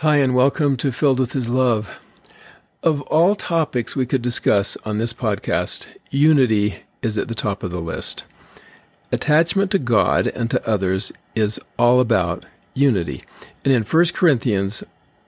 Hi, and welcome to Filled with His Love. Of all topics we could discuss on this podcast, unity is at the top of the list. Attachment to God and to others is all about unity. And in 1 Corinthians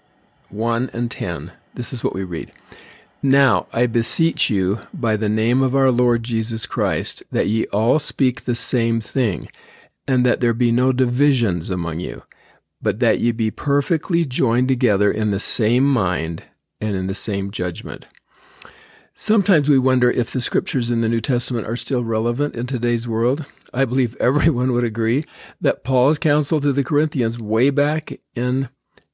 1 and 10, this is what we read. Now I beseech you by the name of our Lord Jesus Christ, that ye all speak the same thing, and that there be no divisions among you, but that ye be perfectly joined together in the same mind and in the same judgment. Sometimes we wonder if the scriptures in the New Testament are still relevant in today's world. I believe everyone would agree that Paul's counsel to the Corinthians way back in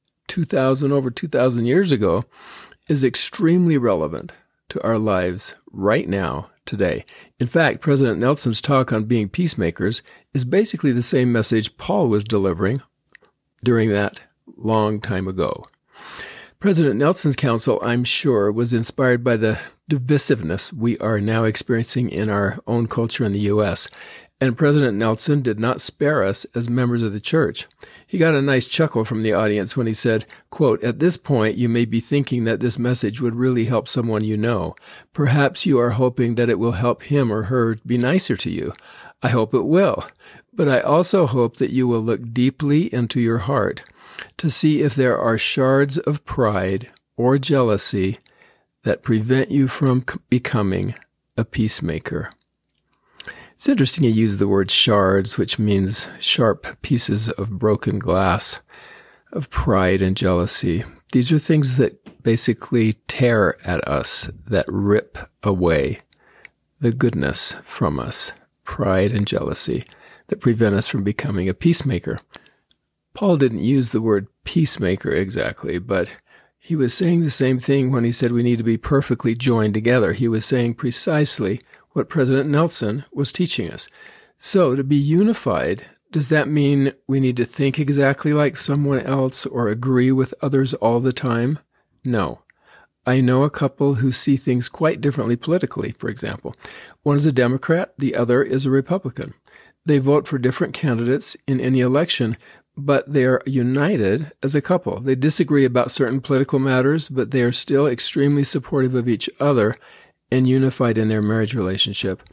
over 2,000 years ago is extremely relevant to our lives right now, today. In fact, President Nelson's talk on being peacemakers is basically the same message Paul was delivering during that long time ago. President Nelson's counsel, I'm sure, was inspired by the divisiveness we are now experiencing in our own culture in the U.S., and President Nelson did not spare us as members of the church. He got a nice chuckle from the audience when he said, quote, "At this point, you may be thinking that this message would really help someone you know. Perhaps you are hoping that it will help him or her be nicer to you. I hope it will. But I also hope that you will look deeply into your heart to see if there are shards of pride or jealousy that prevent you from becoming a peacemaker." It's interesting you use the word shards, which means sharp pieces of broken glass, of pride and jealousy. These are things that basically tear at us, that rip away the goodness from us, pride and jealousy, that prevent us from becoming a peacemaker. Paul didn't use the word peacemaker exactly, but he was saying the same thing when he said we need to be perfectly joined together. He was saying precisely what President Nelson was teaching us. So to be unified, does that mean we need to think exactly like someone else or agree with others all the time? No. I know a couple who see things quite differently politically, for example. One is a Democrat, the other is a Republican. They vote for different candidates in any election, but they are united as a couple. They disagree about certain political matters, but they are still extremely supportive of each other and unified in their marriage relationship.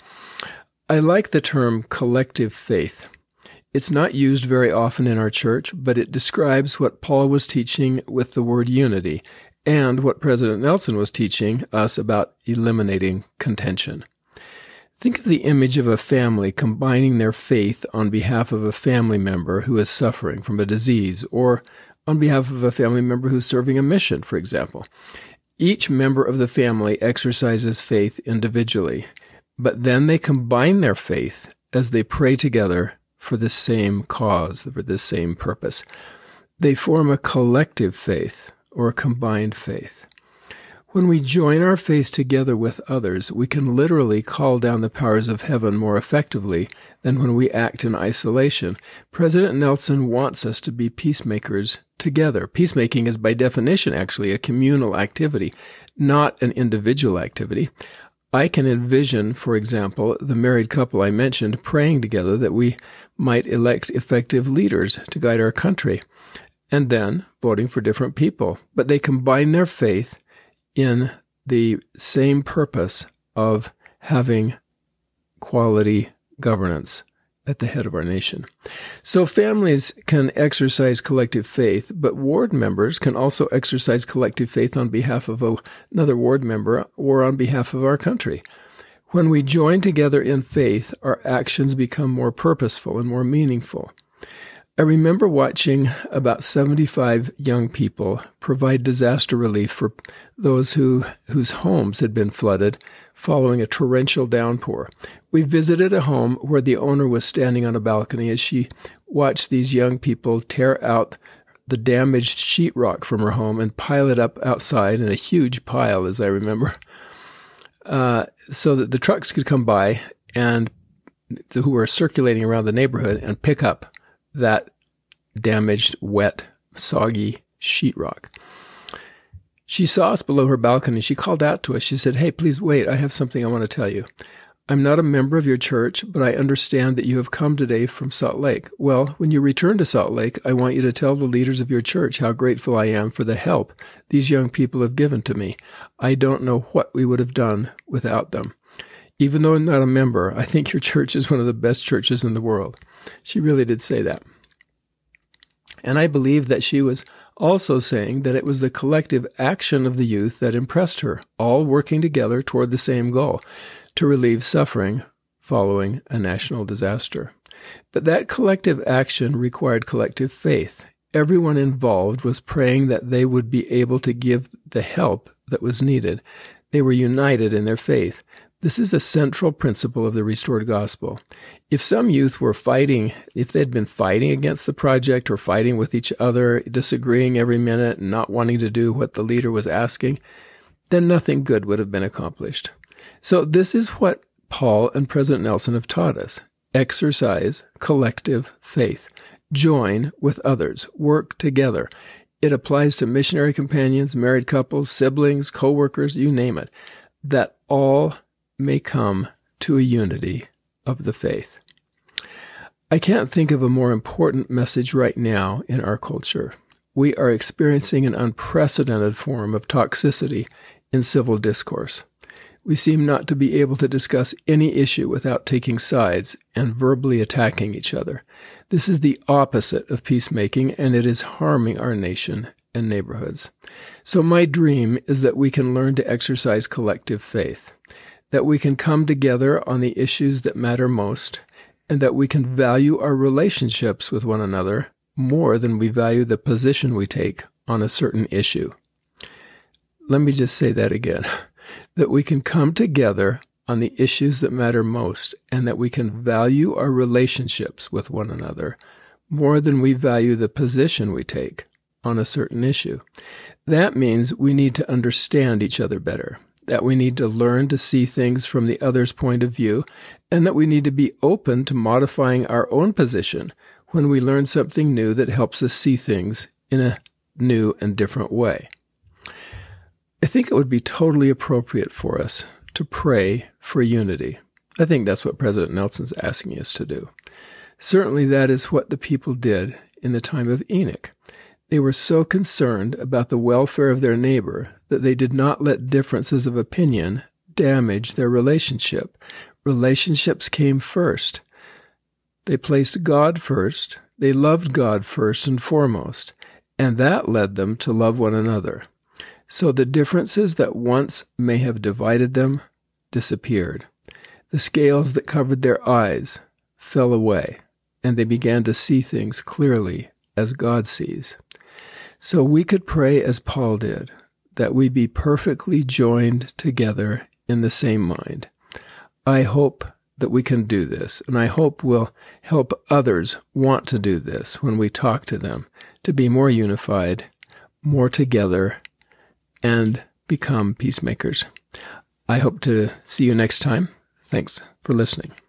I like the term collective faith. It's not used very often in our church, but it describes what Paul was teaching with the word unity and what President Nelson was teaching us about eliminating contention. Think of the image of a family combining their faith on behalf of a family member who is suffering from a disease, or on behalf of a family member who's serving a mission, for example. Each member of the family exercises faith individually, but then they combine their faith as they pray together for the same cause, for the same purpose. They form a collective faith, or a combined faith. When we join our faith together with others, we can literally call down the powers of heaven more effectively than when we act in isolation. President Nelson wants us to be peacemakers together. Peacemaking is by definition actually a communal activity, not an individual activity. I can envision, for example, the married couple I mentioned praying together that we might elect effective leaders to guide our country, and then voting for different people. But they combine their faith in the same purpose of having quality governance at the head of our nation. So families can exercise collective faith, but ward members can also exercise collective faith on behalf of another ward member or on behalf of our country. When we join together in faith, our actions become more purposeful and more meaningful. I remember watching about 75 young people provide disaster relief for those whose homes had been flooded following a torrential downpour. We visited a home where the owner was standing on a balcony as she watched these young people tear out the damaged sheetrock from her home and pile it up outside in a huge pile, as I remember, so that the trucks could come by and who were circulating around the neighborhood and pick up that damaged, wet, soggy sheetrock. She saw us below her balcony. She called out to us. She said, "Hey, please wait. I have something I want to tell you." I'm not a member of your church, but I understand that you have come today from Salt Lake. Well, when you return to Salt Lake, I want you to tell the leaders of your church how grateful I am for the help these young people have given to me. I don't know what we would have done without them. Even though I'm not a member, I think your church is one of the best churches in the world. She really did say that. And I believe that she was also saying that it was the collective action of the youth that impressed her, all working together toward the same goal, to relieve suffering following a national disaster. But that collective action required collective faith. Everyone involved was praying that they would be able to give the help that was needed. They were united in their faith. This is a central principle of the restored gospel. If some youth were fighting, if they'd been fighting against the project or fighting with each other, disagreeing every minute and not wanting to do what the leader was asking, then nothing good would have been accomplished. So this is what Paul and President Nelson have taught us. Exercise collective faith. Join with others. Work together. It applies to missionary companions, married couples, siblings, co-workers, you name it, that all may come to a unity of the faith. I can't think of a more important message right now in our culture. We are experiencing an unprecedented form of toxicity in civil discourse. We seem not to be able to discuss any issue without taking sides and verbally attacking each other. This is the opposite of peacemaking, and it is harming our nation and neighborhoods. So my dream is that we can learn to exercise collective faith, that we can come together on the issues that matter most, and that we can value our relationships with one another more than we value the position we take on a certain issue. Let me just say that again. That we can come together on the issues that matter most, and that we can value our relationships with one another more than we value the position we take on a certain issue. That means we need to understand each other better, that we need to learn to see things from the other's point of view, and that we need to be open to modifying our own position when we learn something new that helps us see things in a new and different way. I think it would be totally appropriate for us to pray for unity. I think that's what President Nelson's asking us to do. Certainly that is what the people did in the time of Enoch. They were so concerned about the welfare of their neighbor that they did not let differences of opinion damage their relationship. Relationships came first. They placed God first. They loved God first and foremost, and that led them to love one another. So the differences that once may have divided them disappeared. The scales that covered their eyes fell away, and they began to see things clearly as God sees. So we could pray as Paul did, that we be perfectly joined together in the same mind. I hope that we can do this, and I hope we'll help others want to do this when we talk to them, to be more unified, more together, and become peacemakers. I hope to see you next time. Thanks for listening.